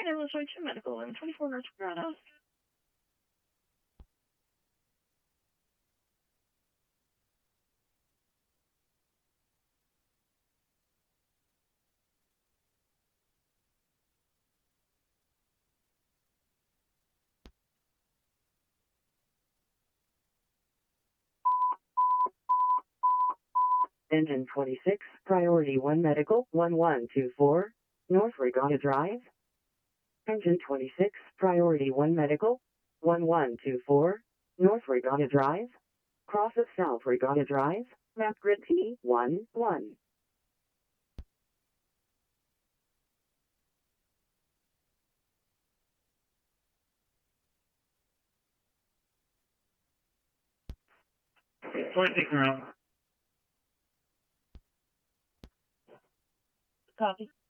Illinois 2 Medical and 24 North Grotto. Engine 26, Priority 1 Medical, 1124, North Regatta Drive. Engine 26, Priority 1 Medical, 1124, North Regatta Drive. Cross of South Regatta Drive, map grid T11. Sorry, taking around. Copy.